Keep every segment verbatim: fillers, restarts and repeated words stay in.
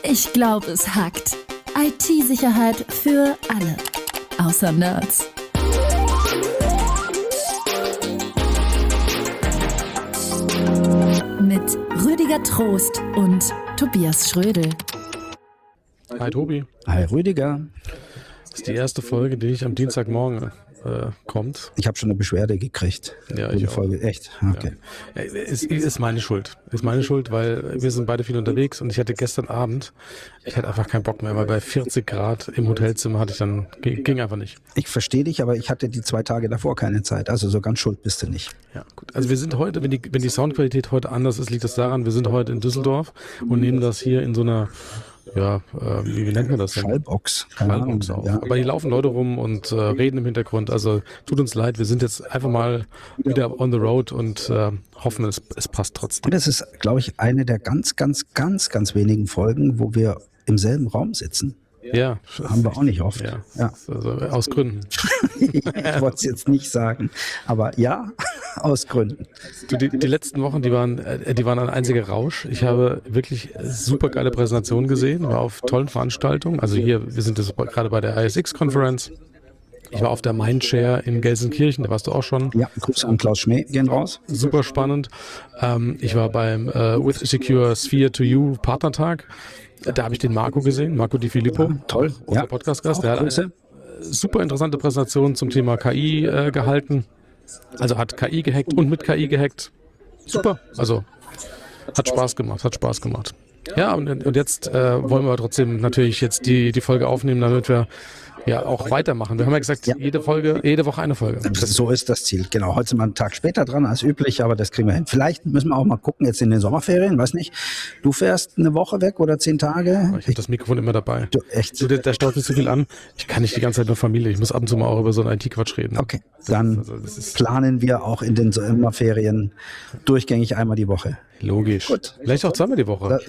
Ich glaube, es hackt. I T-Sicherheit für alle. Außer Nerds. Mit Rüdiger Trost und Tobias Schrödel. Hi Tobi. Hi Rüdiger. Das ist die erste Folge, die ich am Dienstagmorgen äh, kommt. Ich habe schon eine Beschwerde gekriegt. Ja, ich die auch. Folge. Echt? Okay. Ja. Es ist meine Schuld. Ist meine Schuld, weil wir sind beide viel unterwegs und ich hatte gestern Abend, ich hatte einfach keinen Bock mehr, weil bei vierzig Grad im Hotelzimmer hatte ich dann, ging einfach nicht. Ich verstehe dich, aber ich hatte die zwei Tage davor keine Zeit. Also so ganz schuld bist du nicht. Ja, gut. Also wir sind heute, wenn die, wenn die Soundqualität heute anders ist, liegt das daran, wir sind heute in Düsseldorf und nehmen das hier in so einer, ja, äh, wie, wie nennt man das denn? Schallbox. Keine Schallbox Ahnung, auf. ja. Aber hier laufen Leute rum und äh, reden im Hintergrund. Also tut uns leid, wir sind jetzt einfach mal wieder on the road und äh, hoffen, es, es passt trotzdem. Und das ist, glaube ich, eine der ganz, ganz, ganz, ganz wenigen Folgen, wo wir im selben Raum sitzen. Ja. Haben wir auch nicht oft. Ja. Ja. Also aus Gründen. Ich wollte es jetzt nicht sagen, aber ja, aus Gründen. Du, die, die letzten Wochen, die waren, äh, die waren ein einziger Rausch. Ich habe wirklich super geile Präsentationen gesehen, war auf tollen Veranstaltungen. Also hier, wir sind jetzt gerade bei der I S X-Conference. Ich war auf der Mindshare in Gelsenkirchen, da warst du auch schon. Ja, Grüße an Klaus Schmäh, gehen raus. Super spannend. Ähm, ich war beim äh, With Secure Sphere to You Partnertag. Da habe ich den Marco gesehen, Marco Di Filippo, Ja, toll. unser Ja. Podcast-Gast. Auch Der hat Grüße. eine super interessante Präsentation zum Thema K I äh, gehalten. Also hat K I gehackt und mit K I gehackt. Super, also hat Spaß gemacht, hat Spaß gemacht. Ja, und, und jetzt äh, wollen wir trotzdem natürlich jetzt die, die Folge aufnehmen, damit wir ja auch weitermachen. Wir haben ja gesagt, Ja. jede Folge, jede Woche eine Folge. So ist das Ziel. Genau. Heute sind wir einen Tag später dran als üblich, aber das kriegen wir hin. Vielleicht müssen wir auch mal gucken, jetzt in den Sommerferien, weiß nicht. Du fährst eine Woche weg oder zehn Tage? Ich habe das Mikrofon immer dabei. Du, echt? Du, der, der staut sich zu viel an. Ich kann nicht die ganze Zeit nur Familie. Ich muss ab und zu mal auch über so einen I T-Quatsch reden. Okay, dann Also, das ist planen wir auch in den Sommerferien durchgängig einmal die Woche. logisch. Gut. Vielleicht auch zweimal die Woche.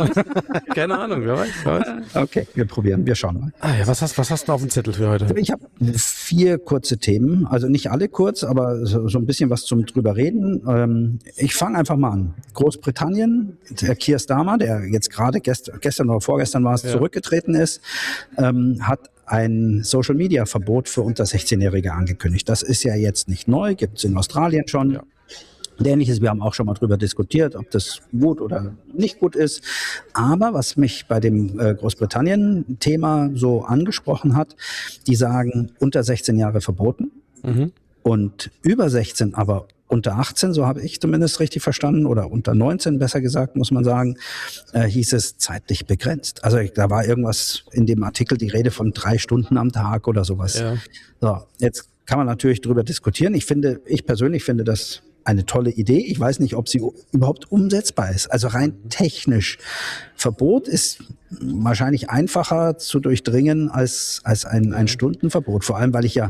Keine Ahnung, wer weiß, wer weiß. Okay, wir probieren, wir schauen mal. Ah ja, was hast, was hast du denn auf dem Zettel für heute? Ich habe vier kurze Themen, also nicht alle kurz, aber so, so ein bisschen was zum drüber reden. Ähm, ich fange einfach mal an. Großbritannien, der Keir Starmer, der jetzt gerade gest, gestern oder vorgestern war es, Ja. zurückgetreten ist, ähm, hat ein Social-Media-Verbot für unter sechzehnjährige angekündigt. Das ist ja jetzt nicht neu, gibt es in Australien schon. Ja. Und Ähnliches, wir haben auch schon mal drüber diskutiert, ob das gut oder nicht gut ist. Aber was mich bei dem äh, Großbritannien-Thema so angesprochen hat, die sagen, unter sechzehn Jahre verboten Mhm. und über sechzehn, aber unter achtzehn, so habe ich zumindest richtig verstanden, oder unter neunzehn, besser gesagt, muss man sagen, äh, hieß es zeitlich begrenzt. Also da war irgendwas in dem Artikel die Rede von drei Stunden am Tag oder sowas. Ja. So, jetzt kann man natürlich drüber diskutieren. Ich finde, ich persönlich finde das eine tolle Idee. Ich weiß nicht, ob sie u- überhaupt umsetzbar ist. Also rein technisch. Verbot ist wahrscheinlich einfacher zu durchdringen als, als ein, ein Stundenverbot. Vor allem, weil ich ja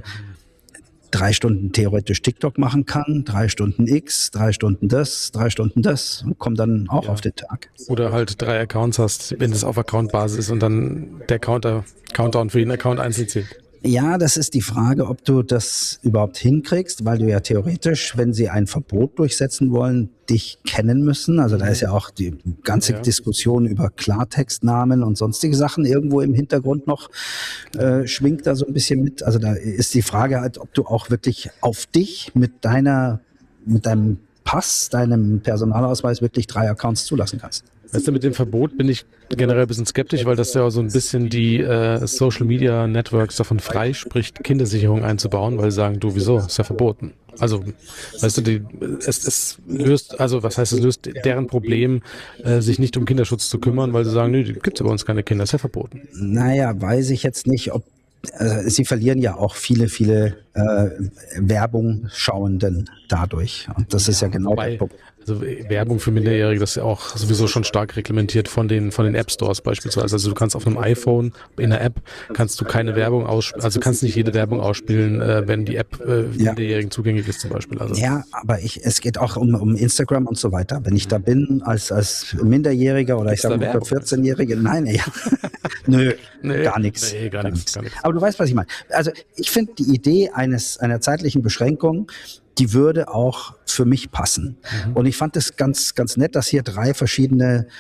drei Stunden theoretisch TikTok machen kann, drei Stunden X, drei Stunden das, drei Stunden das und komme dann auch auf den Tag. Oder halt drei Accounts hast, wenn es auf Account-Basis ist und dann der Counter, Countdown für jeden Account einzeln zählt. Ja, das ist die Frage, ob du das überhaupt hinkriegst, weil du ja theoretisch, wenn sie ein Verbot durchsetzen wollen, dich kennen müssen. Also da ist ja auch die ganze Ja. Diskussion über Klartextnamen und sonstige Sachen irgendwo im Hintergrund noch, äh, schwingt da so ein bisschen mit. Also da ist die Frage halt, ob du auch wirklich auf dich mit deiner, mit deinem Pass, deinem Personalausweis wirklich drei Accounts zulassen kannst. Weißt du, mit dem Verbot bin ich generell ein bisschen skeptisch, weil das ja so ein bisschen die äh, Social Media Networks davon freispricht, Kindersicherung einzubauen, weil sie sagen, du, wieso, ist ja verboten. Also, weißt du, die, es, es löst, also was heißt, es löst deren Problem, äh, sich nicht um Kinderschutz zu kümmern, weil sie sagen, nö, gibt es bei uns keine Kinder, ist ja verboten. Naja, weiß ich jetzt nicht, ob also sie verlieren ja auch viele, viele äh, Werbung-Schauenden dadurch. Und das ist ja genau Wobei, der Punkt. also Werbung für Minderjährige, das ist ja auch sowieso schon stark reglementiert von den von den App Stores beispielsweise. Also du kannst auf einem iPhone in der App kannst du keine Werbung ausspielen, also kannst nicht jede Werbung ausspielen, äh, wenn die App äh, Ja. Minderjährigen zugänglich ist zum Beispiel. Also Ja, aber ich, es geht auch um, um Instagram und so weiter. Wenn ich da bin als, als Minderjähriger oder Gibt's ich sage da unter Werbung? vierzehn-Jährige, nein, ja. Nö, Nee, gar nichts. nee, gar nichts, gar nichts. Aber du weißt, was ich meine. Also ich finde die Idee eines einer zeitlichen Beschränkung, die würde auch für mich passen. Mhm. Und ich fand es ganz, ganz nett, dass hier drei verschiedene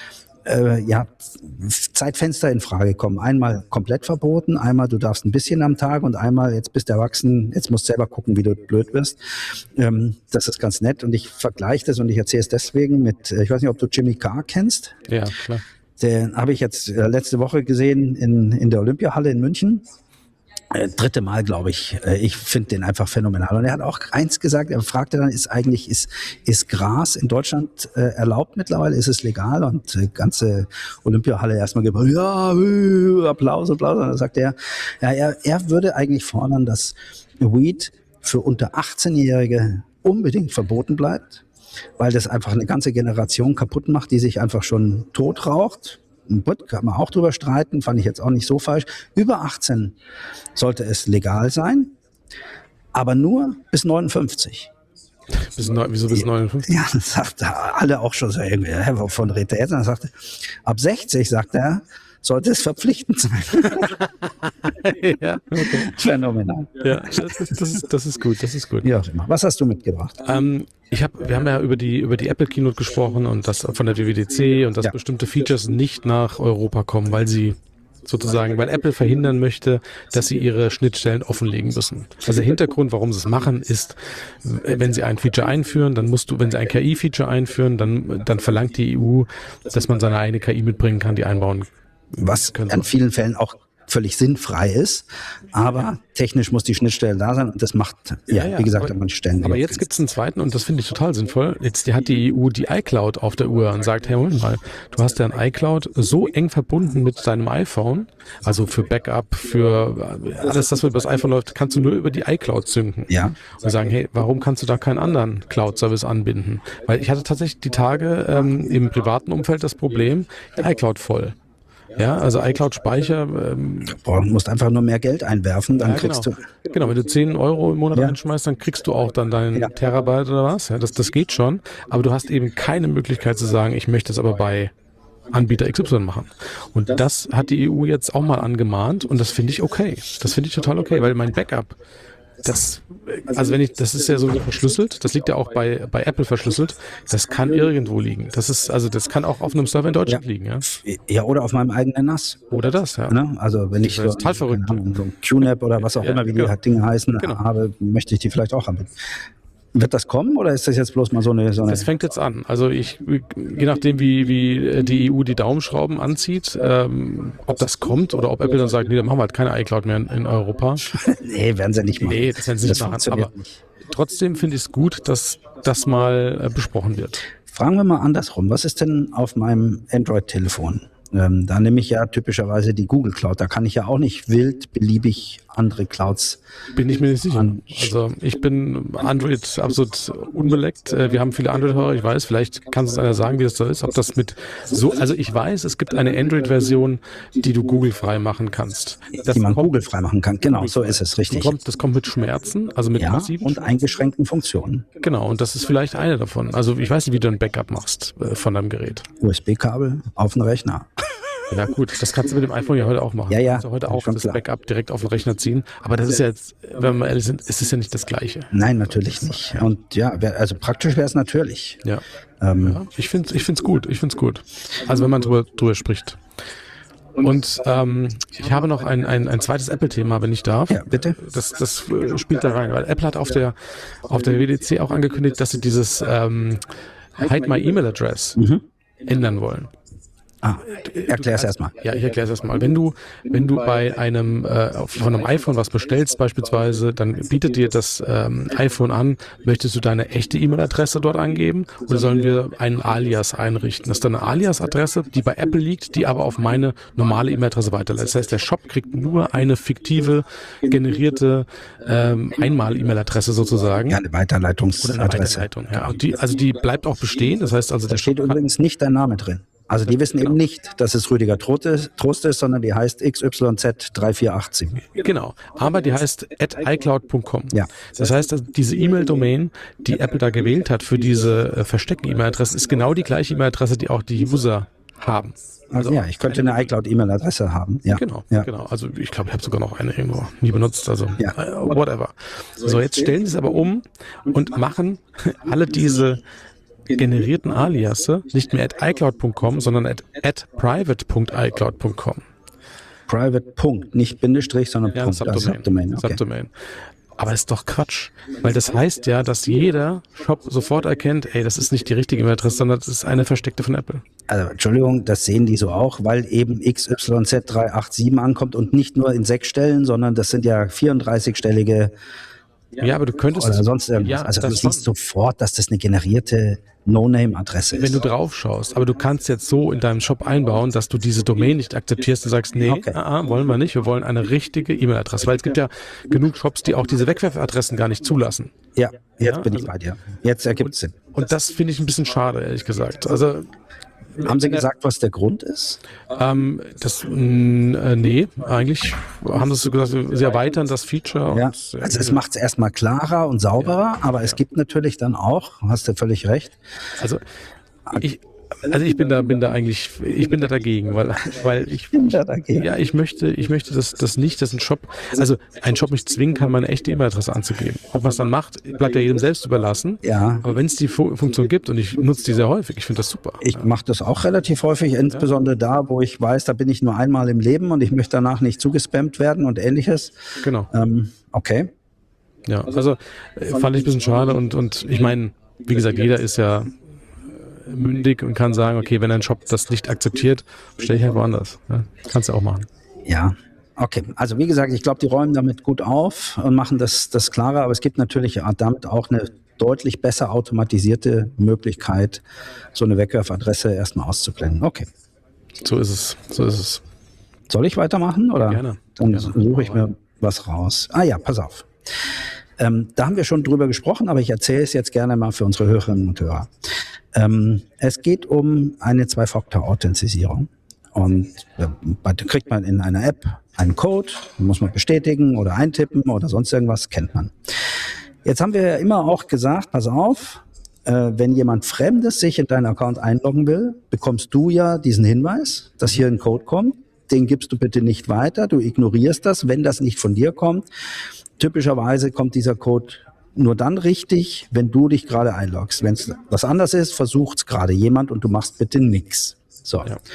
äh, ja, Zeitfenster in Frage kommen. Einmal komplett verboten, einmal du darfst ein bisschen am Tag und einmal jetzt bist du erwachsen, jetzt musst du selber gucken, wie du blöd wirst. Ähm, das ist ganz nett und ich vergleiche das und ich erzähle es deswegen mit, ich weiß nicht, ob du Jimmy Carr kennst. Ja, klar. Den habe ich jetzt äh, letzte Woche gesehen in, in der Olympiahalle in München. Äh, dritte Mal, glaube ich. Äh, ich finde den einfach phänomenal. Und er hat auch eins gesagt, er fragte dann, ist eigentlich, ist, ist Gras in Deutschland äh, erlaubt mittlerweile? Ist es legal? Und die äh, ganze Olympiahalle erstmal gesagt, ja, äh, Applaus, Applaus. Und dann sagt er, ja, er, er würde eigentlich fordern, dass Weed für unter achtzehnjährige unbedingt verboten bleibt, weil das einfach eine ganze Generation kaputt macht, die sich einfach schon tot raucht. Gut, kann man auch drüber streiten, fand ich jetzt auch nicht so falsch. Über achtzehn sollte es legal sein, aber nur bis neunundfünfzig. Bis neun, wieso bis neunundfünfzig? Ja, das sagt alle auch schon so irgendwie, hä, wovon redet er jetzt? Und er sagte, ab sechzig, sagt er, sollte es verpflichtend sein. Ja, okay. Phänomenal. Ja, das ist, das, ist, das ist gut, das ist gut. Ja, was hast du mitgebracht? Ähm, ich hab, wir haben ja über die, über die Apple Keynote gesprochen und das von der W W D C und dass Ja. bestimmte Features nicht nach Europa kommen, weil sie sozusagen, weil Apple verhindern möchte, dass sie ihre Schnittstellen offenlegen müssen. Also der Hintergrund, warum sie es machen, ist, wenn sie ein Feature einführen, dann musst du, wenn sie ein K I-Feature einführen, dann, dann verlangt die E U, dass man seine eigene K I mitbringen kann, die einbauen Was können. an vielen Fällen auch völlig sinnfrei ist, aber technisch muss die Schnittstelle da sein und das macht, ja, Ja, ja, wie gesagt, aber- an manchen Stellen. Aber jetzt gibt es einen zweiten und das finde ich total sinnvoll. Jetzt die hat die E U die iCloud auf der Uhr und sagt, hey, Moment mal, du hast ja ein iCloud so eng verbunden mit deinem iPhone, also für Backup, für alles, das über das iPhone läuft, kannst du nur über die iCloud synken. Ja. Und sagen, hey, warum kannst du da keinen anderen Cloud-Service anbinden? Weil ich hatte tatsächlich die Tage ähm, im privaten Umfeld das Problem, iCloud voll. Ja, also iCloud-Speicher. Ähm, Boah, du musst einfach nur mehr Geld einwerfen, dann ja, kriegst genau. du. Genau, wenn du zehn Euro im Monat Ja. einschmeißt, dann kriegst du auch dann deinen Ja. Terabyte oder was. Ja, das, das geht schon. Aber du hast eben keine Möglichkeit zu sagen, ich möchte es aber bei Anbieter X Y machen. Und das hat die E U jetzt auch mal angemahnt und das finde ich okay. Das finde ich total okay, weil mein Backup, das, also wenn ich, das ist ja so verschlüsselt, das liegt ja auch bei, bei Apple verschlüsselt, das kann irgendwo liegen. Das ist, also das kann auch auf einem Server in Deutschland Ja. liegen, ja. Ja, oder auf meinem eigenen N A S. Oder das, ja. Ne? Also wenn ich Das ist so, total verrückt. keine Ahnung, so ein Q N A P oder was auch Ja, immer, wie die genau. halt Dinge heißen, Genau. habe, möchte ich die vielleicht auch haben. Wird das kommen oder ist das jetzt bloß mal so eine... So eine Das fängt jetzt an. Also ich, je nachdem, wie, wie die E U die Daumenschrauben anzieht, ähm, ob das kommt oder ob Apple dann sagt, nee, dann machen wir halt keine iCloud mehr in, in Europa. nee, werden sie nicht machen. Nee, das werden sie nicht machen. funktioniert Aber nicht. trotzdem finde ich es gut, dass das mal äh, besprochen wird. Fragen wir mal andersrum. Was ist denn auf meinem Android-Telefon? Ähm, da nehme ich ja typischerweise die Google Cloud. Da kann ich ja auch nicht wild beliebig andere Clouds. Bin ich mir nicht sicher. An- Also ich bin Android absolut unbeleckt. Äh, Wir haben viele Android-Hörer, ich weiß, vielleicht kann es einer sagen, wie das da ist. Ob das mit so, also ich weiß, es gibt eine Android-Version, die du Google frei machen kannst. Das die man kommt, Google freimachen kann. Genau, so ist es, das richtig. kommt, das kommt mit Schmerzen, also mit Ja, massiven und eingeschränkten Funktionen. Genau, und das ist vielleicht eine davon. Also ich weiß nicht, wie du ein Backup machst äh, von deinem Gerät. U S B-Kabel auf den Rechner. Ja gut, das kannst du mit dem iPhone ja heute auch machen. Ja, ja, Du kannst ja heute auch schon das klar. Backup direkt auf den Rechner ziehen. Aber das ist ja jetzt, wenn wir mal ehrlich sind, ist es ja nicht das Gleiche. Nein, natürlich nicht. Und ja, wär, also praktisch wäre es natürlich. Ja, Ähm, ja ich finde es ich find's gut, ich find's gut. Also wenn man drüber, drüber spricht. Und ähm, ich habe noch ein, ein, ein zweites Apple-Thema, wenn ich darf. Ja, bitte. Das, das äh, spielt da rein, weil Apple hat auf der, auf der W W D C auch angekündigt, dass sie dieses ähm, Hide My Email Address ändern wollen. Ah, erklär's erstmal. Ja, ich erkläre es erstmal. Wenn du, wenn du bei einem äh, auf- von einem iPhone was bestellst beispielsweise, dann bietet dir das ähm, iPhone an, möchtest du deine echte E-Mail-Adresse dort angeben oder sollen wir einen Alias einrichten? Das ist dann eine Alias-Adresse, die bei Apple liegt, die aber auf meine normale E-Mail-Adresse weiterleitet. Das heißt, der Shop kriegt nur eine fiktive, generierte ähm, Einmal-E-Mail-Adresse sozusagen. Ja, eine Oder eine Weiterleitungsadresse. Weiterleitung. Ja. Und die, also die bleibt auch bestehen. Das heißt also, Da der steht Shop kann, übrigens nicht dein Name drin. Also die wissen eben nicht, dass es Rüdiger Trost ist, Trost ist, sondern die heißt X Y Z drei vier acht sieben. Genau, aber die heißt at iCloud punkt com. Ja. Das heißt, dass diese E-Mail-Domain, die Apple da gewählt hat für diese äh, versteckten E-Mail-Adressen, ist genau die gleiche E-Mail-Adresse, die auch die User haben. Also ja, ich könnte eine iCloud-E-Mail-Adresse haben. Ja. Genau, Ja. genau. Also ich glaube, ich habe sogar noch eine irgendwo nie benutzt, also Ja. äh, whatever. So, jetzt stellen sie es aber um und machen alle diese generierten Aliasse nicht mehr at iCloud Punkt com, sondern at, at private Punkt iCloud Punkt com. Private Punkt, nicht Bindestrich, sondern Ja, Punkt. Subdomain. Also Subdomain, okay. Subdomain. Aber das ist doch Quatsch, weil das heißt ja, dass jeder Shop sofort erkennt, ey, das ist nicht die richtige E-Mail-Adresse, sondern das ist eine versteckte von Apple. Also Entschuldigung, das sehen die so auch, weil eben X Y Z drei acht sieben ankommt und nicht nur in sechs Stellen, sondern das sind ja vierunddreißig-stellige Ja, aber du könntest oder sonst irgendwas. Ja, also du das siehst schon. sofort, dass das eine generierte No-Name-Adresse Wenn du ist. drauf schaust, aber du kannst jetzt so in deinem Shop einbauen, dass du diese Domain nicht akzeptierst und sagst, nee, Okay. ah, ah, wollen wir nicht, wir wollen eine richtige E-Mail-Adresse, weil es gibt ja genug Shops, die auch diese Wegwerfadressen gar nicht zulassen. Ja, jetzt Ja, bin ich also- bei dir. Jetzt ergibt es Sinn. Und das finde ich ein bisschen schade, ehrlich gesagt. Also Haben Sie gesagt, was der Grund ist? ähm, das, mh, äh, nee, eigentlich haben sie so gesagt, sie erweitern das Feature. Ja, Und, äh, also es macht es erstmal klarer und sauberer, aber es gibt natürlich dann auch, hast du völlig recht, Also ich, also ich bin da, bin da eigentlich, ich bin da dagegen, weil, weil ich, bin da dagegen. ja, ich möchte, ich möchte das, das nicht, dass ein Shop, also ein Shop mich zwingen kann, meine echte E-Mail-Adresse anzugeben. Ob man es dann macht, bleibt ja jedem selbst überlassen. Ja. Aber wenn es die Fu- Funktion gibt und ich nutze die sehr häufig, ich finde das super. Ich mache das auch relativ häufig, insbesondere da, wo ich weiß, da bin ich nur einmal im Leben und ich möchte danach nicht zugespammt werden und ähnliches. Genau. Ähm, okay. Ja, also äh, fand ich ein bisschen schade und, und ich meine, wie gesagt, jeder ist ja äh, mündig und kann sagen, okay, wenn ein Shop das nicht akzeptiert, stelle ich halt woanders. Ja, kannst du auch machen. Ja. Okay, also wie gesagt, ich glaube, die räumen damit gut auf und machen das, das klarer, aber es gibt natürlich damit auch eine deutlich besser automatisierte Möglichkeit, so eine Wegwerfadresse erstmal auszublenden. Okay. So ist es, so ist es. Soll ich weitermachen oder? Gerne. Dann Gerne. suche ich mir was raus. Ah ja, pass auf. Ähm, da haben wir schon drüber gesprochen, aber ich erzähle es jetzt gerne mal für unsere Hörerinnen und Hörer. Ähm, es geht um eine Zwei-Faktor-Authentisierung. Und äh, da kriegt man in einer App einen Code, den muss man bestätigen oder eintippen oder sonst irgendwas, kennt man. Jetzt haben wir ja immer auch gesagt, pass auf, äh, wenn jemand Fremdes sich in deinen Account einloggen will, bekommst du ja diesen Hinweis, dass hier ein Code kommt. Den gibst du bitte nicht weiter, du ignorierst das, wenn das nicht von dir kommt. Typischerweise kommt dieser Code nur dann richtig, wenn du dich gerade einloggst. Wenn es was anderes ist, versucht es gerade jemand und du machst bitte nix. So. Ja.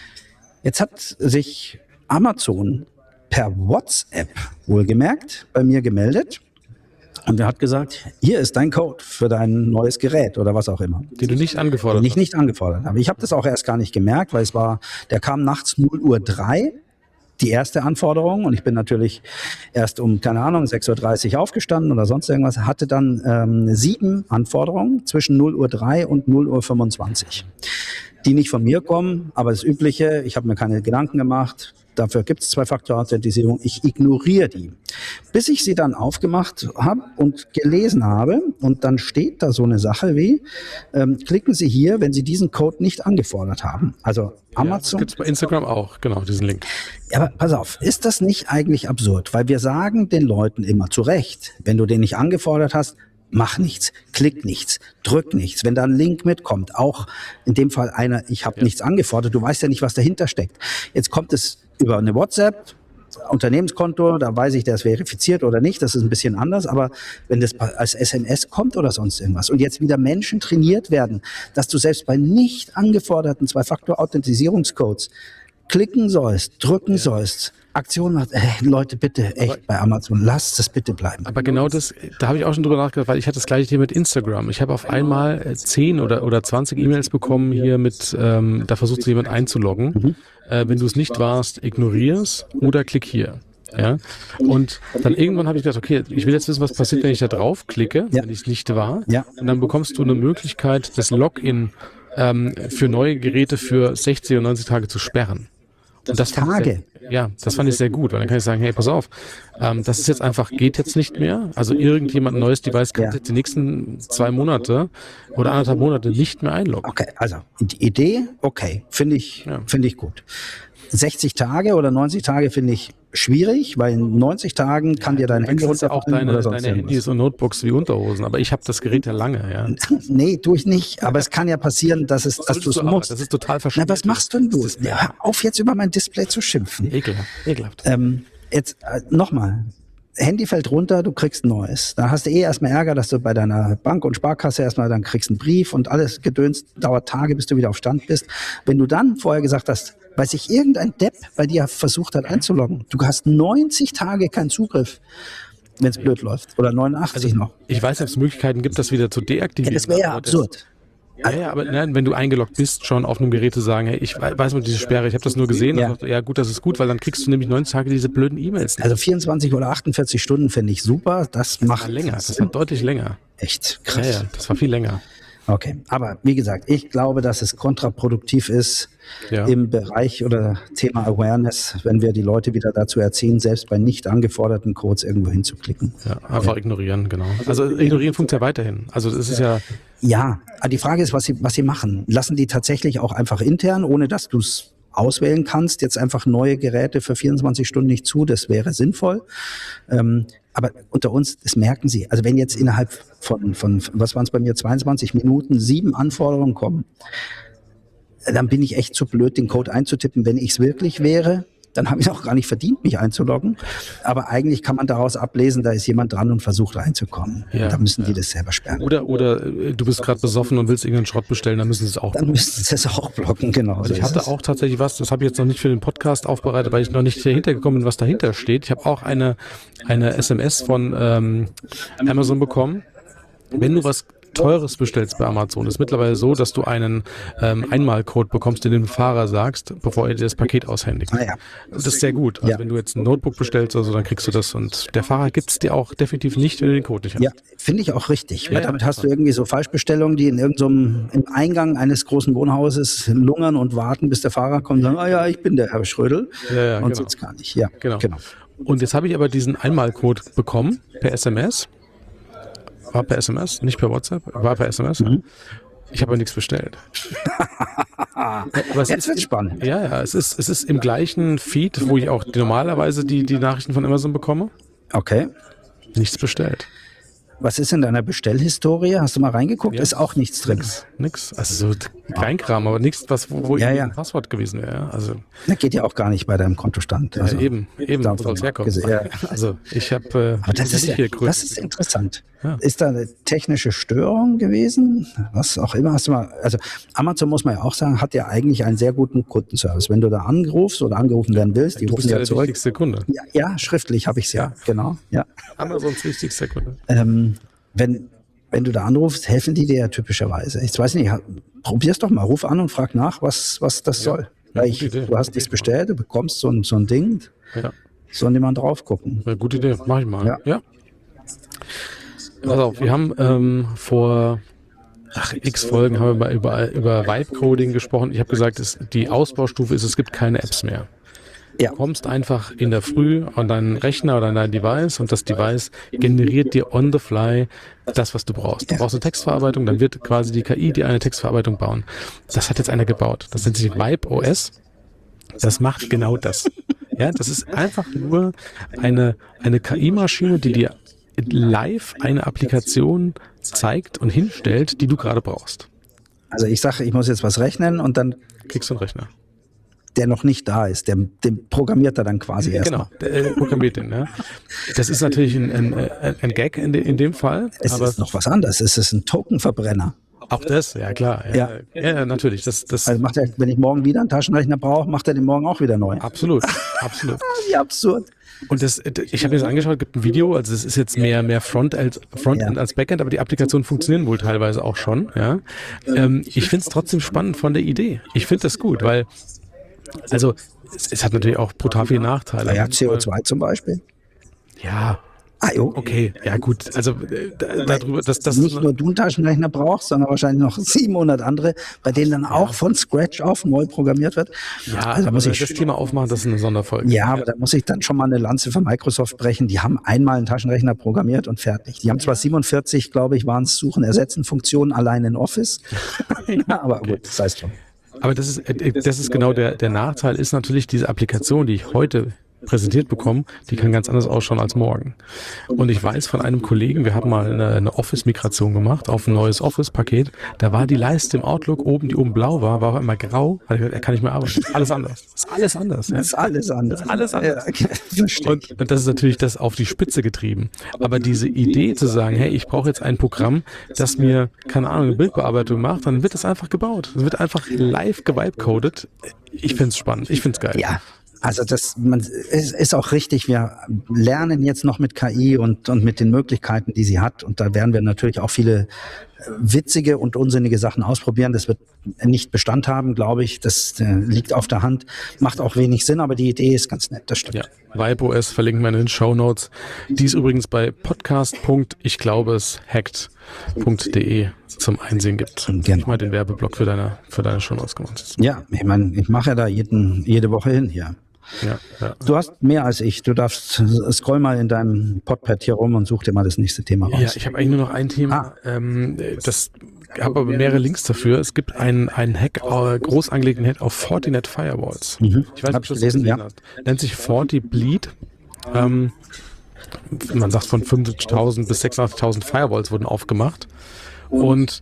Jetzt hat sich Amazon per WhatsApp wohlgemerkt bei mir gemeldet und er hat gesagt, hier ist dein Code für dein neues Gerät oder was auch immer. Den du nicht angefordert Den ich nicht angefordert habe. Ich habe das auch erst gar nicht gemerkt, weil es war, der kam nachts null Uhr drei, die erste Anforderung und ich bin natürlich erst um, keine Ahnung, sechs Uhr dreißig aufgestanden oder sonst irgendwas, hatte dann ähm, sieben Anforderungen zwischen null Uhr drei und null Uhr fünfundzwanzig, die nicht von mir kommen, aber das Übliche, ich habe mir keine Gedanken gemacht, dafür gibt es Zwei-Faktor-Authentisierung, ich ignoriere die. Bis ich sie dann aufgemacht habe und gelesen habe und dann steht da so eine Sache wie, ähm, klicken Sie hier, wenn Sie diesen Code nicht angefordert haben. Also Amazon. Ja, gibt es bei Instagram auch, genau, diesen Link. Ja, aber pass auf, ist das nicht eigentlich absurd? Weil wir sagen den Leuten immer zu Recht, wenn du den nicht angefordert hast, mach nichts, klick nichts, drück nichts. Wenn da ein Link mitkommt, auch in dem Fall einer, ich habe Ja. nichts angefordert, du weißt ja nicht, was dahinter steckt. Jetzt kommt es über eine WhatsApp, Unternehmenskonto, da weiß ich, der ist verifiziert oder nicht, das ist ein bisschen anders, aber wenn das als S M S kommt oder sonst irgendwas und jetzt wieder Menschen trainiert werden, dass du selbst bei nicht angeforderten Zwei-Faktor-Authentisierungscodes klicken sollst, drücken sollst, Aktion macht, ey, Leute, bitte, echt Aber- bei Amazon, lasst das bitte bleiben. Aber genau das, da habe ich auch schon drüber nachgedacht, weil ich hatte das gleiche hier mit Instagram. Ich habe auf einmal äh, zehn oder, oder zwanzig E-Mails bekommen hier mit, ähm, da versucht sich jemand einzuloggen. Mhm. Äh, wenn du es nicht warst, ignorier's oder klick hier. Ja, und dann irgendwann habe ich gedacht, okay, ich will jetzt wissen, was passiert, wenn ich da draufklicke, Ja. wenn ich es nicht war. Ja. Und dann bekommst du eine Möglichkeit, das Login ähm, für neue Geräte für sechzig oder neunzig Tage zu sperren. Und das fand ich Tage? Sehr, ja, das fand ich sehr gut, weil dann kann ich sagen, hey, pass auf, ähm, das ist jetzt einfach, geht jetzt nicht mehr. Also irgendjemand ein neues Device kann Ja. jetzt die nächsten zwei Monate oder anderthalb Monate nicht mehr einloggen. Okay, also die Idee, okay, finde ich, Ja. finde ich gut. sechzig Tage oder neunzig Tage finde ich schwierig, weil in neunzig Tagen kann dir dein Du Handy wechselst ja auch runterfallen deine, oder sonst deine irgendwas. Handys und Notebooks wie Unterhosen, aber ich habe das Gerät ja lange, ja. Nee, tue ich nicht. Aber es kann ja passieren, dass, es, dass du es aber, musst. Das ist total Na, verschwunden. was machst denn du? Ja, hör auf jetzt über mein Display zu schimpfen. Ekelhaft, ekelhaft. Ähm, jetzt äh, nochmal. Handy fällt runter, du kriegst ein neues. Da hast du eh erstmal Ärger, dass du bei deiner Bank und Sparkasse erstmal, dann kriegst einen Brief und alles Gedöns, dauert Tage, bis du wieder auf Stand bist. Wenn du dann vorher gesagt hast, weil sich irgendein Depp bei dir versucht hat einzuloggen, du hast neunzig Tage keinen Zugriff, wenn es blöd läuft. Oder neunundachtzig Also, noch. ich weiß, ob es Möglichkeiten gibt, das wieder zu Ja, deaktivieren. das wäre ja aber das- absurd. Ja, ja, aber nein, wenn du eingeloggt bist, schon auf einem Gerät zu sagen, hey, ich weiß mal diese Sperre, ich habe das nur gesehen. Ja. Und dachte, ja gut, das ist gut, weil dann kriegst du nämlich neunzig Tage diese blöden E-Mails. Also vierundzwanzig oder achtundvierzig Stunden finde ich super. Das macht war länger, das war deutlich länger. echt Ja, krass. ja, das war viel länger. Okay, aber wie gesagt, ich glaube, dass es kontraproduktiv ist Ja. im Bereich oder Thema Awareness, wenn wir die Leute wieder dazu erziehen, selbst bei nicht angeforderten Codes irgendwo hinzuklicken. Ja, einfach ignorieren, genau. Also ignorieren funktioniert ja weiterhin. Also das ist ja, Ja, aber die Frage ist, was sie, was sie machen. Lassen die tatsächlich auch einfach intern, ohne dass du es auswählen kannst, jetzt einfach neue Geräte für vierundzwanzig Stunden nicht zu, das wäre sinnvoll. Ähm, aber unter uns, das merken sie. Also wenn jetzt innerhalb von, von was waren es bei mir, zweiundzwanzig Minuten sieben Anforderungen kommen, dann bin ich echt zu blöd, den Code einzutippen. Wenn ich es wirklich wäre, dann habe ich auch gar nicht verdient, mich einzuloggen. Aber eigentlich kann man daraus ablesen, da ist jemand dran und versucht reinzukommen. Ja, und dann müssen die ja. das selber sperren. oder, oder äh, du bist gerade besoffen und willst irgendeinen Schrott bestellen, dann müssen sie es auch. Dann müssten sie es auch blocken, genau. Also so ich ist hatte es. auch tatsächlich was, das habe ich jetzt noch nicht für den Podcast aufbereitet, weil ich noch nicht dahinter gekommen bin, was dahinter steht. Ich habe auch eine, eine S M S von ähm, Amazon bekommen. Wenn du was Teures bestellst bei Amazon, ist mittlerweile so, dass du einen ähm, Einmalcode bekommst, den du dem Fahrer sagst, bevor er dir das Paket aushändigt. Ah, ja. Das ist sehr gut. Also Ja. wenn du jetzt ein Notebook bestellst oder so, dann kriegst du das und der Fahrer gibt es dir auch definitiv nicht, wenn du den Code nicht hast. Ja, finde ich auch richtig. Weil Ja, ja, damit hast du irgendwie so Falschbestellungen, die in irgendeinem im Eingang eines großen Wohnhauses lungern und warten, bis der Fahrer kommt und sagt, ah ja, ich bin der Herr Schrödel. Ja, ja, und genau. sonst gar nicht. Ja, Genau. genau. Und jetzt habe ich aber diesen Einmalcode bekommen per S M S. War per S M S, nicht per WhatsApp, war per S M S. Mhm. Ich habe aber nichts bestellt. Aber es Jetzt ist- wird's spannend. Ja, ja, es ist, es ist im gleichen Feed, wo ich auch normalerweise die, die Nachrichten von Amazon bekomme. Okay. Nichts bestellt. Was ist in deiner Bestellhistorie? Hast du mal reingeguckt? Ja. Ist auch nichts drin. Nix. Also so Kleinkram, aber nichts, was, wo, wo Ja, irgendwie ja. ein Passwort gewesen wäre. Also Das geht ja auch gar nicht bei deinem Kontostand. Also, ja, eben, eben, wo davon soll es herkommen? abgesehen, ja. Also ich habe äh, Aber das ist, ja, hier das ist interessant. Ja. Ist da eine technische Störung gewesen? Was auch immer. Hast du mal, also Amazon muss man ja auch sagen, hat ja eigentlich einen sehr guten Kundenservice. Wenn du da anrufst oder angerufen werden willst, die Du rufen bist ja ja der zurück. wichtigste Kunde. Ja, ja, schriftlich habe ich es ja. Genau. Ja. Amazons wichtigster Kunde. Ähm, wenn, wenn du da anrufst, helfen die dir ja typischerweise. Ich weiß nicht, probier's doch mal, ruf an und frag nach, was, was das soll. Weil ich, gute Idee. du hast nichts bestellt, du bekommst so ein, so ein Ding, Ja. soll niemand drauf gucken. Ja, gute Idee, mach ich mal. Ja. Ja. Pass auf, wir haben ähm, vor ach, x Folgen haben wir über, über Vibe-Coding gesprochen. Ich habe gesagt, es, die Ausbaustufe ist, es gibt keine Apps mehr. Ja. Du kommst einfach in der Früh an deinen Rechner oder an dein Device und das Device generiert dir on the fly das, was du brauchst. Du brauchst eine Textverarbeitung, dann wird quasi die K I dir eine Textverarbeitung bauen. Das hat jetzt einer gebaut. Das nennt sich Vibe O S. Das macht genau das. Ja, das ist einfach nur eine, eine K I-Maschine, die dir live eine Applikation zeigt und hinstellt, die du gerade brauchst. Also ich sage, ich muss jetzt was rechnen und dann Kriegst du einen Rechner. der noch nicht da ist, der, den programmiert er dann quasi erstmal. Genau, der äh, programmiert den. Ja. Das ist natürlich ein, ein, ein ein Gag in, de, in dem Fall, Es aber ist noch was anderes. Es ist ein Tokenverbrenner. auch das, ja klar. Ja, ja. ja natürlich. Das, das Also macht er, wenn ich morgen wieder einen Taschenrechner brauche, macht er den morgen auch wieder neu. absolut, absolut. Wie absurd. Und das, ich habe mir das angeschaut, gibt ein Video, also es ist jetzt mehr, mehr Front als, Frontend Ja. als Backend, aber die Applikationen funktionieren wohl teilweise auch schon. Ja. Ähm, ich finde es trotzdem spannend von der Idee. Ich finde das gut, weil, also es, es hat natürlich auch brutal viele Nachteile. Ja, C O zwei zum Beispiel. Ja, Ah, jo. okay, ja gut, also äh, da, darüber, das, das Nicht nur du einen Taschenrechner brauchst, sondern wahrscheinlich noch siebenhundert andere, bei denen dann auch von Scratch auf neu programmiert wird. ja, also da aber muss wenn ich wir das Thema aufmachen, das ist eine Sonderfolge. Ja, aber da muss ich dann schon mal eine Lanze für Microsoft brechen. Die haben einmal einen Taschenrechner programmiert und fertig. Die haben zwar siebenundvierzig, glaube ich, waren es Suchen, Ersetzen, Funktionen allein in Office. Ja, aber gut, sei es drum. Aber das ist, äh, das ist genau der, der Nachteil, ist natürlich diese Applikation, die ich heute präsentiert bekommen, die kann ganz anders ausschauen als morgen. Und ich weiß von einem Kollegen, wir haben mal eine, eine Office-Migration gemacht auf ein neues Office-Paket, da war die Leiste im Outlook oben, die oben blau war, war auch immer grau, er kann nicht mehr arbeiten. Das ist alles anders. Das ist alles anders. Ja. Das ist alles anders. Das ist alles anders. Ja, okay. Und, und das ist natürlich das auf die Spitze getrieben. Aber diese Idee zu sagen, hey, ich brauche jetzt ein Programm, das mir, keine Ahnung, eine Bildbearbeitung macht, dann wird das einfach gebaut. Es wird einfach live gewibecoded. Ich find's spannend. Ich find's geil. Ja. Also das man, ist, ist auch richtig, wir lernen jetzt noch mit K I und, und mit den Möglichkeiten, die sie hat. Und da werden wir natürlich auch viele witzige und unsinnige Sachen ausprobieren. Das wird nicht Bestand haben, glaube ich. Das äh, liegt auf der Hand. Macht auch wenig Sinn, aber die Idee ist ganz nett, das stimmt. Ja, VibeOS verlinken wir in den Shownotes. Die ist übrigens bei podcast. Ich glaube es hackt punkt de zum Einsehen gibt. Genau. Ich habe mal den Werbeblock für deine, für deine Shownotes gemacht. Ja, ich meine, ich mache ja da jeden, jede Woche hin hier. Ja, ja. Du hast mehr als ich. Du darfst scroll mal in deinem Podpad hier rum und such dir mal das nächste Thema raus. Ja, ich habe eigentlich nur noch ein Thema. Ah. Ähm, das habe aber mehrere Links dafür. Es gibt einen, einen Hack, äh, groß angelegten Hack auf Fortinet Firewalls. Mhm. Ich weiß nicht, ob du das gelesen, gesehen ja. hast. Nennt sich FortiBleed. Ähm, man sagt von fünfundsiebzigtausend bis sechsundachtzigtausend Firewalls wurden aufgemacht. Und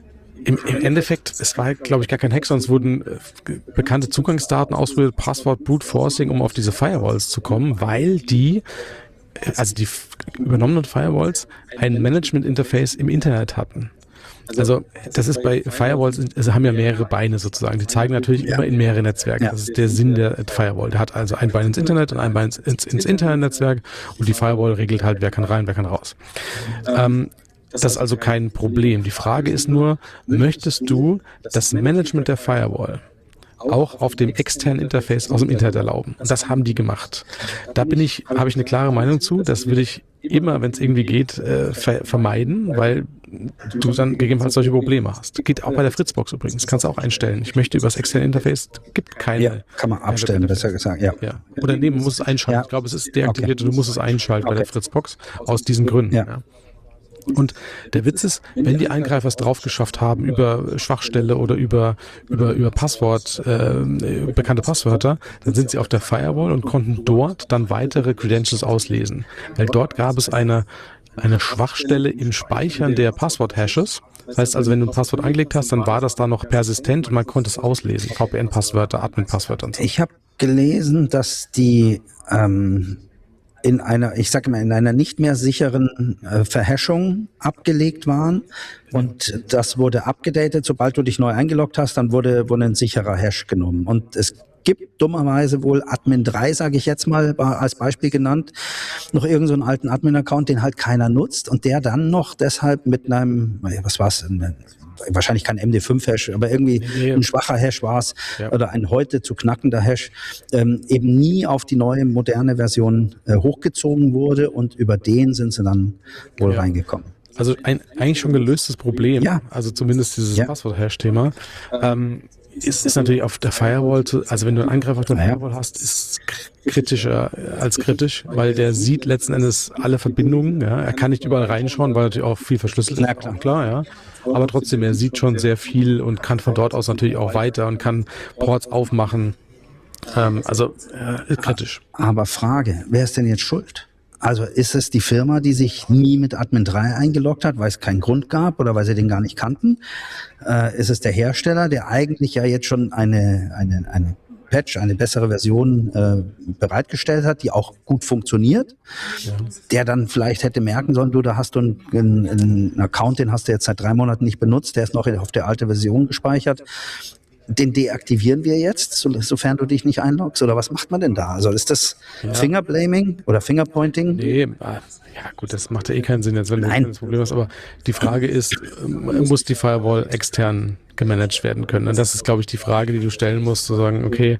Im, Im Endeffekt, es war, glaube ich, gar kein Hack, sonst wurden äh, bekannte Zugangsdaten ausprobiert, Passwort, Brute Forcing, um auf diese Firewalls zu kommen, weil die, also die f- übernommenen Firewalls, ein Management-Interface im Internet hatten. Also das ist bei Firewalls, also haben ja mehrere Beine sozusagen. Die zeigen natürlich Ja. immer in mehrere Netzwerke. Ja. Das ist der Sinn der Firewall. Der hat also ein Bein ins Internet und ein Bein ins, ins, ins Internetnetzwerk und die Firewall regelt halt, wer kann rein, wer kann raus. Ähm, Das ist also kein Problem. Die Frage ist nur, möchtest du das Management der Firewall auch auf dem externen Interface aus dem Internet erlauben? Und das haben die gemacht. Da bin ich, habe ich eine klare Meinung zu. Das würde ich immer, wenn es irgendwie geht, äh, ver- vermeiden, weil du dann gegebenenfalls solche Probleme hast. Geht auch bei der Fritzbox übrigens. Kannst du auch einstellen. Ich möchte über das externe Interface, gibt keine. Ja, kann man abstellen, besser gesagt, ja. Ja. Oder nee, man muss es einschalten. Ja. Ich glaube, es ist deaktiviert und du musst es einschalten bei Okay. der Fritzbox aus diesen Gründen. Ja. Ja. Und der Witz ist, wenn die Angreifer es drauf geschafft haben über Schwachstelle oder über über über Passwort, äh, bekannte Passwörter, dann sind sie auf der Firewall und konnten dort dann weitere Credentials auslesen. Weil dort gab es eine eine Schwachstelle im Speichern der Passwort-Hashes. Das heißt also, wenn du ein Passwort angelegt hast, dann war das da noch persistent und man konnte es auslesen. V P N-Passwörter, Admin-Passwörter und so. Ich habe gelesen, dass die ähm, in einer, ich sage mal, in einer nicht mehr sicheren äh, Verhashung abgelegt waren und das wurde abgedatet. Sobald du dich neu eingeloggt hast, dann wurde, wurde ein sicherer Hash genommen. Und es gibt dummerweise wohl Admin drei, sage ich jetzt mal, als Beispiel genannt, noch irgendeinen so einen alten Admin-Account, den halt keiner nutzt und der dann noch deshalb mit einem, was war's, wahrscheinlich kein M D fünf Hash, aber irgendwie Nee. ein schwacher Hash war's Ja. oder ein heute zu knackender Hash, ähm, eben nie auf die neue moderne Version äh, hochgezogen wurde und über den sind sie dann wohl Ja. reingekommen. Also ein eigentlich schon gelöstes Problem, Ja. also zumindest dieses Ja. Passwort-Hash-Thema, ähm, ist, ist natürlich auf der Firewall, zu, also wenn du einen Angriff auf der Ja. Firewall hast, ist es k- kritischer als kritisch, weil der sieht letzten Endes alle Verbindungen, ja. Er kann nicht überall reinschauen, weil natürlich auch viel verschlüsselt Na ist, klar. auch klar, ja. Aber trotzdem, er sieht schon sehr viel und kann von dort aus natürlich auch weiter und kann Ports aufmachen. Ähm, also äh, ist kritisch. Aber Frage, wer ist denn jetzt schuld? Also ist es die Firma, die sich nie mit Admin drei eingeloggt hat, weil es keinen Grund gab oder weil sie den gar nicht kannten? Äh, ist es der Hersteller, der eigentlich ja jetzt schon eine, eine, eine Patch, eine bessere Version äh, bereitgestellt hat, die auch gut funktioniert, Ja. der dann vielleicht hätte merken sollen, du, da hast du einen, einen, einen Account, den hast du jetzt seit drei Monaten nicht benutzt, der ist noch auf der alten Version gespeichert. Den deaktivieren wir jetzt, so, sofern du dich nicht einloggst? Oder was macht man denn da? Also ist das Ja. Fingerblaming oder Fingerpointing? Nee, ah, ja gut, das macht ja eh keinen Sinn jetzt, wenn du Nein. das Problem hast, aber die Frage ist, ähm, muss die Firewall extern gemanagt werden können? Und das ist, glaube ich, die Frage, die du stellen musst, zu sagen, okay,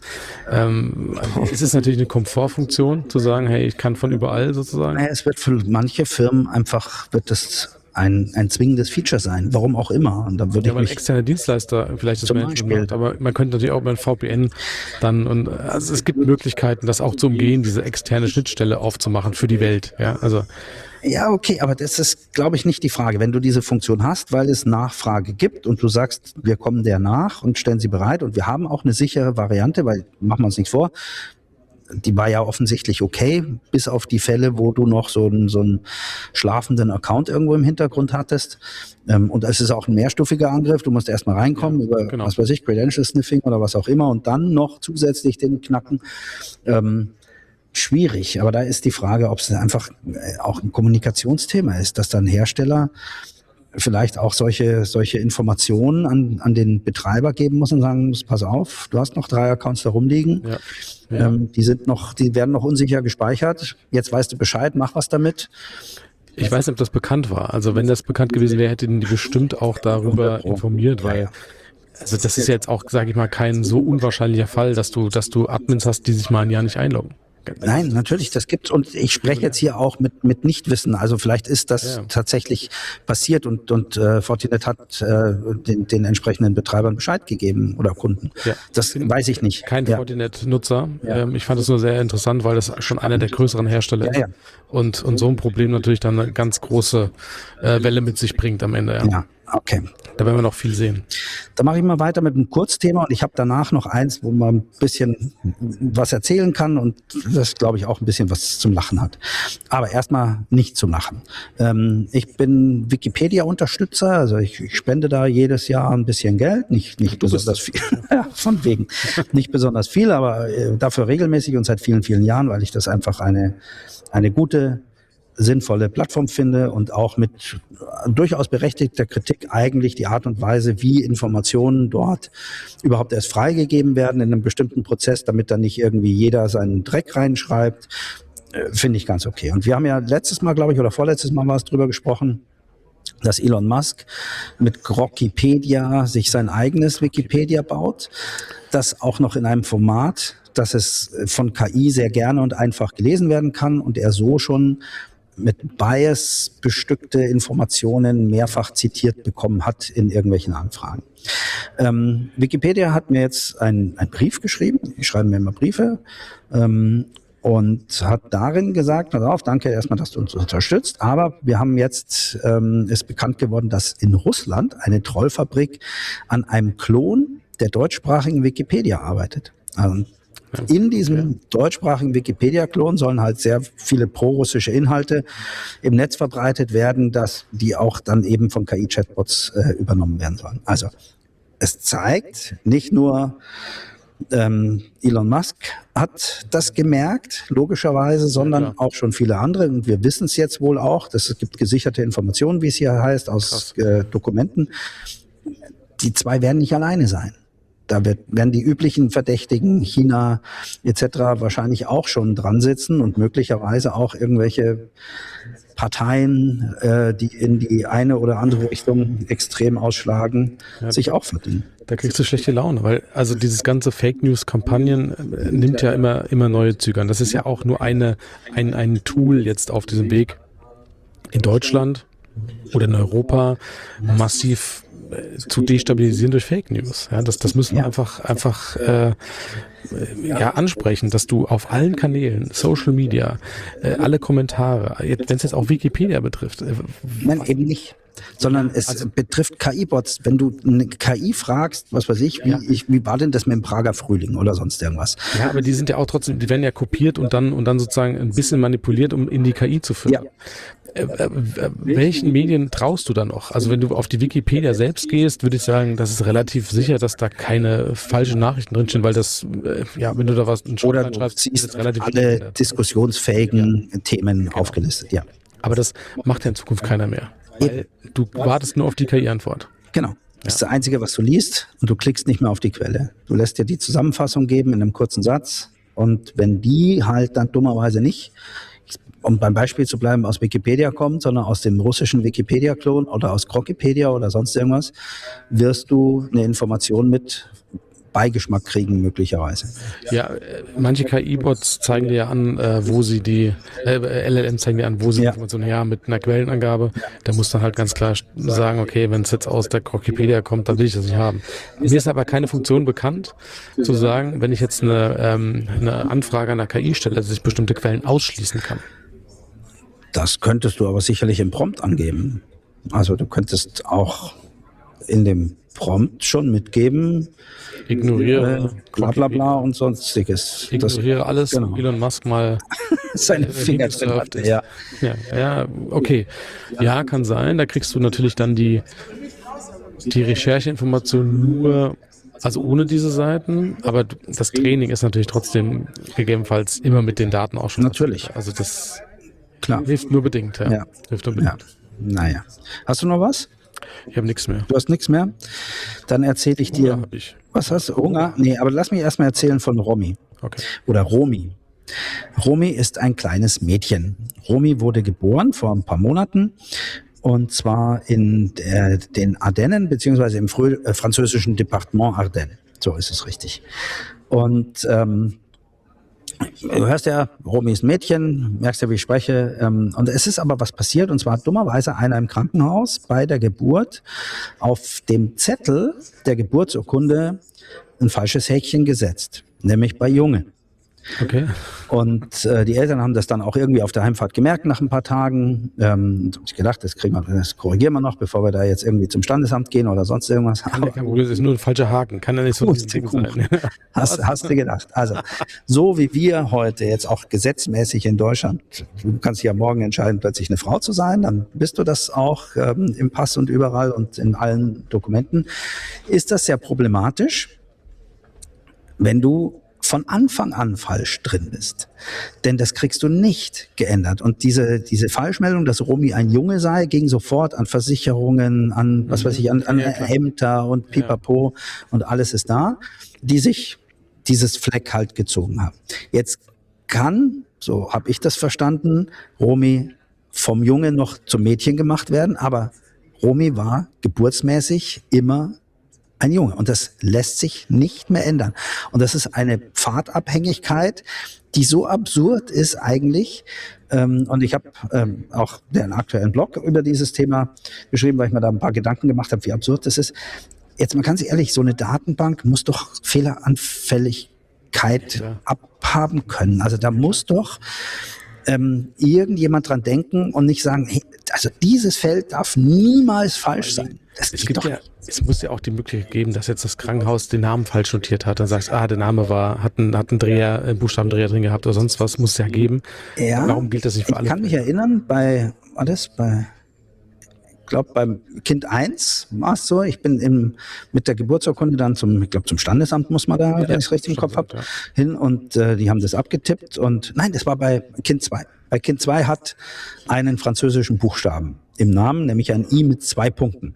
ähm, es ist natürlich eine Komfortfunktion, zu sagen, hey, ich kann von überall sozusagen. Naja, es wird für manche Firmen einfach, wird das ein, ein zwingendes Feature sein, warum auch immer. Und da würde Ja, ich weil mich, externe Dienstleister vielleicht das Zum Management Beispiel. macht, aber man könnte natürlich auch mit V P N dann, und also es gibt Möglichkeiten, das auch zu umgehen, diese externe Schnittstelle aufzumachen für die Welt, ja, also ja, okay, aber das ist, glaube ich, nicht die Frage. Wenn du diese Funktion hast, weil es Nachfrage gibt und du sagst, wir kommen der nach und stellen sie bereit und wir haben auch eine sichere Variante, weil, machen wir uns nicht vor, die war ja offensichtlich okay, bis auf die Fälle, wo du noch so einen, so einen schlafenden Account irgendwo im Hintergrund hattest. Ähm, und es ist auch ein mehrstufiger Angriff. Du musst erstmal reinkommen ja, über, genau. was weiß ich, Credential Sniffing oder was auch immer und dann noch zusätzlich den knacken. Ähm, schwierig, aber da ist die Frage, ob es einfach auch ein Kommunikationsthema ist, dass dann Hersteller vielleicht auch solche solche Informationen an an den Betreiber geben muss und sagen muss, pass auf, du hast noch drei Accounts da rumliegen, ja. Ja. Ähm, die sind noch, die werden noch unsicher gespeichert, jetzt weißt du Bescheid, mach was damit. Ich weiß nicht, ob das bekannt war. Also wenn das bekannt gewesen wäre, hätten die bestimmt auch darüber informiert, weil also das ist jetzt auch, sage ich mal, kein so unwahrscheinlicher Fall, dass du dass du Admins hast, die sich mal ein Jahr nicht einloggen. Nein, natürlich, das gibt's und ich spreche jetzt hier auch mit mit Nichtwissen. Also vielleicht ist das ja. tatsächlich passiert und und äh, Fortinet hat äh, den den entsprechenden Betreibern Bescheid gegeben oder Kunden. Ja. Das weiß ich nicht. Kein ja. Fortinet-Nutzer. Ja. Ähm, ich fand es nur sehr interessant, weil das schon einer der größeren Hersteller ist ja, ja. und und so ein Problem natürlich dann eine ganz große äh, Welle mit sich bringt am Ende. Ja. ja. Okay. Da werden wir noch viel sehen. Da mache ich mal weiter mit einem Kurzthema und ich habe danach noch eins, wo man ein bisschen was erzählen kann und das, glaube ich, auch ein bisschen was zum Lachen hat. Aber erstmal nicht zum Lachen. Ähm, ich bin Wikipedia-Unterstützer, also ich, ich spende da jedes Jahr ein bisschen Geld, nicht, nicht besonders viel, ja, von wegen, nicht besonders viel, aber äh, dafür regelmäßig und seit vielen, vielen Jahren, weil ich das einfach eine, eine gute sinnvolle Plattform finde und auch mit durchaus berechtigter Kritik eigentlich die Art und Weise, wie Informationen dort überhaupt erst freigegeben werden in einem bestimmten Prozess, damit dann nicht irgendwie jeder seinen Dreck reinschreibt, äh, finde ich ganz okay. Und wir haben ja letztes Mal, glaube ich, oder vorletztes Mal war es drüber gesprochen, dass Elon Musk mit Grokkipedia sich sein eigenes Wikipedia baut, das auch noch in einem Format, dass es von K I sehr gerne und einfach gelesen werden kann und er so schon mit Bias bestückte Informationen mehrfach zitiert bekommen hat in irgendwelchen Anfragen. Ähm, Wikipedia hat mir jetzt einen Brief geschrieben, ich schreibe mir immer Briefe, ähm, und hat darin gesagt, pass auf, danke erstmal, dass du uns unterstützt, aber wir haben jetzt, ähm, ist bekannt geworden, dass in Russland eine Trollfabrik an einem Klon der deutschsprachigen Wikipedia arbeitet. Also in diesem deutschsprachigen Wikipedia-Klon sollen halt sehr viele pro-russische Inhalte im Netz verbreitet werden, dass die auch dann eben von K I-Chatbots äh, übernommen werden sollen. Also es zeigt nicht nur, ähm, Elon Musk hat das gemerkt, logischerweise, sondern ja, auch schon viele andere. Und wir wissen es jetzt wohl auch, dass es gibt gesicherte Informationen, wie es hier heißt, aus äh, Dokumenten. Die zwei werden nicht alleine sein. Da wird, werden die üblichen Verdächtigen, China et cetera wahrscheinlich auch schon dran sitzen und möglicherweise auch irgendwelche Parteien, äh, die in die eine oder andere Richtung extrem ausschlagen, ja, sich auch verdienen. Da kriegst du schlechte Laune, weil also dieses ganze Fake News Kampagnen äh, nimmt ja immer immer neue Züge an. Das ist ja auch nur eine ein ein Tool jetzt auf diesem Weg in Deutschland oder in Europa massiv zu destabilisieren durch Fake News. Ja, das, das müssen wir ja. einfach, einfach äh, ja, ansprechen, dass du auf allen Kanälen, Social Media, äh, alle Kommentare, wenn es jetzt auch Wikipedia betrifft. Äh, Nein, eben nicht. Sondern es also, betrifft K I-Bots. Wenn du eine K I fragst, was weiß ich, wie, ja. ich, wie war denn das mit dem Prager Frühling oder sonst irgendwas? Ja, aber die sind ja auch trotzdem, die werden ja kopiert und dann und dann sozusagen ein bisschen manipuliert, um in die K I zu führen. Ja. Äh, äh, welchen Medien traust du da noch? Also wenn du auf die Wikipedia selbst gehst, würde ich sagen, das ist relativ sicher, dass da keine falschen Nachrichten drinstehen, weil das, äh, ja, wenn du da was einen Oder du schreibst, siehst ist relativ alle sicher, diskussionsfähigen ja. Themen genau. aufgelistet. Ja. Aber das macht ja in Zukunft keiner mehr. Weil du wartest nur auf die K I-Antwort. Genau. Das ist das Einzige, was du liest und du klickst nicht mehr auf die Quelle. Du lässt dir die Zusammenfassung geben in einem kurzen Satz und wenn die halt dann dummerweise nicht, um beim Beispiel zu bleiben, aus Wikipedia kommt, sondern aus dem russischen Wikipedia-Klon oder aus Grokkipedia oder sonst irgendwas, wirst du eine Information mit Beigeschmack kriegen, möglicherweise. Ja, manche K I-Bots zeigen dir an, äh, wo sie die, äh, L L M zeigen dir an, wo sie ja. Informationen her haben mit einer Quellenangabe. Da muss dann halt ganz klar sagen, okay, wenn es jetzt aus der Grokkipedia kommt, dann will ich das nicht haben. Mir ist aber keine Funktion bekannt, zu sagen, wenn ich jetzt eine, ähm, eine Anfrage an der K I stelle, dass ich bestimmte Quellen ausschließen kann. Das könntest du aber sicherlich im Prompt angeben. Also du könntest auch in dem Prompt schon mitgeben, Ignoriere, äh, bla bla bla und sonstiges. Ignoriere das, alles, genau. wo Elon Musk mal seine Finger drin hatte. Ja. Ja, ja, okay. Ja, kann sein. Da kriegst du natürlich dann die, die Rechercheinformation nur, also ohne diese Seiten, aber das Training ist natürlich trotzdem gegebenenfalls immer mit den Daten auch schon. Natürlich. Also das Klar. hilft nur bedingt. Ja. Ja. Hilft nur bedingt. Ja. Naja. Hast du noch was? Ich habe nichts mehr. Du hast nichts mehr? Dann erzähle ich dir. Hunger hab ich. Was hast du? Hunger? Nee, aber lass mich erstmal erzählen von Romy. Okay. Oder Romy. Romy ist ein kleines Mädchen. Romy wurde geboren vor ein paar Monaten und zwar in der, den Ardennen beziehungsweise im frü- äh, französischen Departement Ardennes. So ist es richtig. Und ähm, du hörst ja, Romy ist ein Mädchen, merkst ja, wie ich spreche. Ähm, und es ist aber was passiert, und zwar hat dummerweise einer im Krankenhaus bei der Geburt auf dem Zettel der Geburtsurkunde ein falsches Häkchen gesetzt, nämlich bei Junge. Okay. Und äh, die Eltern haben das dann auch irgendwie auf der Heimfahrt gemerkt nach ein paar Tagen. Ähm, und hab ich gedacht, das kriegen wir, das korrigieren wir noch, bevor wir da jetzt irgendwie zum Standesamt gehen oder sonst irgendwas. Kann ja kein Problem, das ist nur ein falscher Haken. Kann ja nicht so ein Ding sein. Hast, hast du gedacht. Also, so wie wir heute jetzt auch gesetzmäßig in Deutschland, du kannst dich ja morgen entscheiden, plötzlich eine Frau zu sein, dann bist du das auch ähm, im Pass und überall und in allen Dokumenten, ist das sehr problematisch, wenn du von Anfang an falsch drin bist. Denn das kriegst du nicht geändert. Und diese, diese Falschmeldung, dass Romy ein Junge sei, ging sofort an Versicherungen, an, was weiß ich, an, an Ja, klar. Ämter und Pipapo und alles ist da, die sich dieses Fleck halt gezogen haben. Jetzt kann, so habe ich das verstanden, Romy vom Junge noch zum Mädchen gemacht werden, aber Romy war geburtsmäßig immer ein Junge. Und das lässt sich nicht mehr ändern. Und das ist eine Pfadabhängigkeit, die so absurd ist eigentlich. Ähm, und ich habe ähm, auch den aktuellen Blog über dieses Thema geschrieben, weil ich mir da ein paar Gedanken gemacht habe, wie absurd das ist. Jetzt mal ganz ehrlich, so eine Datenbank muss doch Fehleranfälligkeit Ja. abhaben können. Also da muss doch ähm, irgendjemand dran denken und nicht sagen, hey, also dieses Feld darf niemals falsch sein. Das Es geht gibt doch ja, es muss ja auch die Möglichkeit geben, dass jetzt das Krankenhaus den Namen falsch notiert hat. Dann sagst du, ah, der Name war, hat einen, hat einen Dreher, einen Buchstabendreher drin gehabt oder sonst was, muss es ja geben. Ja, Warum gilt das nicht für ich alle? kann mich erinnern, bei, war das bei, ich glaube beim Kind eins war es so, ich bin im, mit der Geburtsurkunde dann zum, ich glaube zum Standesamt muss man da, Ja, wenn ich es richtig im Kopf habe, Standesamt, hin und äh, die haben das abgetippt und nein, das war bei Kind zwei. Bei Kind zwei hat einen französischen Buchstaben im Namen, nämlich ein I mit zwei Punkten.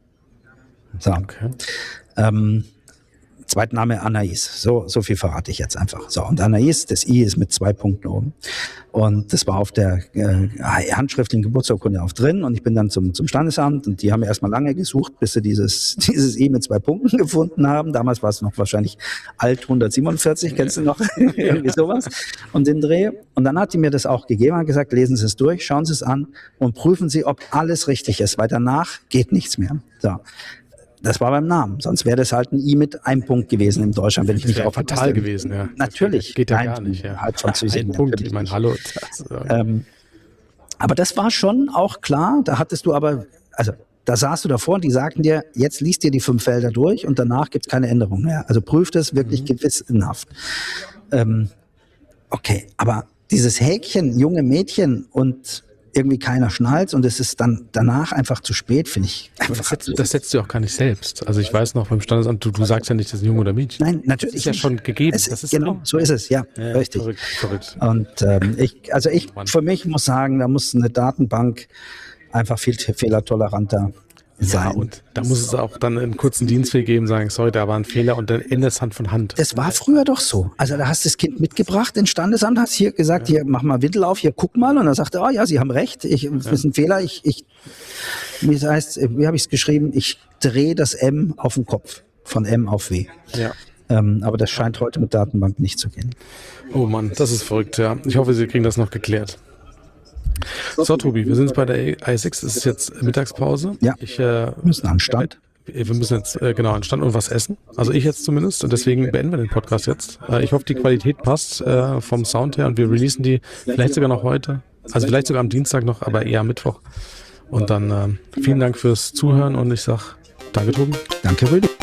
So. Okay. Ähm, Zweitname Anaïs. So, so viel verrate ich jetzt einfach. So, und Anaïs, das I ist mit zwei Punkten oben. Und das war auf der äh, handschriftlichen Geburtsurkunde auch drin. Und ich bin dann zum, zum Standesamt und die haben erstmal lange gesucht, bis sie dieses, dieses I mit zwei Punkten gefunden haben. Damals war es noch wahrscheinlich alt hundertsiebenundvierzig, kennst du noch? Irgendwie sowas. Und den Dreh. Und dann hat die mir das auch gegeben, hat gesagt, lesen Sie es durch, schauen Sie es an und prüfen Sie, ob alles richtig ist, weil danach geht nichts mehr. So. Das war beim Namen, sonst wäre das halt ein I mit einem Punkt gewesen in Deutschland, wenn ich Das mich wäre auf fatal gewesen, ja. Natürlich. Geht ja Ein- gar nicht, ja. Halt Französisch, Ein Punkt, natürlich ich meine, nicht. hallo. Das, äh, Ähm, aber das war schon auch klar, da hattest du aber, also da saßt du davor und die sagten dir, jetzt liest dir die fünf Felder durch und danach gibt es keine Änderung mehr. Also prüf das wirklich gewissenhaft. Ähm, okay, aber dieses Häkchen, junge Mädchen und irgendwie keiner schnallt und es ist dann danach einfach zu spät, finde ich aber einfach das, setzt, absurd. das setzt du auch gar nicht selbst. Also ich weiß noch beim Standesamt, du, du sagst ja nicht, das ist ein Junge oder Mädchen. Nein, natürlich Das ist ja nicht. schon gegeben. Es, Das ist genau, drin. so ist es, ja, Ja, richtig. Verrückt, verrückt. Und ähm, ich, also ich, Mann. für mich muss sagen, da muss eine Datenbank einfach viel t- fehlertoleranter Ja, sein. und da muss es auch dann einen kurzen Dienstweg geben, sagen, sorry, da war ein Fehler und dann ändert es Hand von Hand. Das war früher doch so. Also da hast du das Kind mitgebracht ins Standesamt, hast hier gesagt, hier mach mal Windel auf, hier guck mal. Und dann sagte er, oh ja, Sie haben recht, ich, das ist ein Fehler. Ich, ich, wie es heißt, wie habe ich es geschrieben? Ich drehe das M auf den Kopf, von M auf W. Ja. Ähm, aber das scheint heute mit Datenbank nicht zu gehen. Oh Mann, das ist verrückt, ja. Ich hoffe, Sie kriegen das noch geklärt. So, Tobi, wir sind jetzt bei der I S X, es ist jetzt Mittagspause. Ja. Ich, äh, Wir müssen an den Stand. wir müssen jetzt äh, genau an den Stand und was essen. Also ich jetzt zumindest und deswegen beenden wir den Podcast jetzt. Äh, ich hoffe, die Qualität passt äh, vom Sound her und wir releasen die vielleicht sogar noch heute. Also vielleicht sogar am Dienstag noch, aber eher am Mittwoch. Und dann äh, vielen Dank fürs Zuhören und ich sag Danke, Tobi. Danke, Rüdi.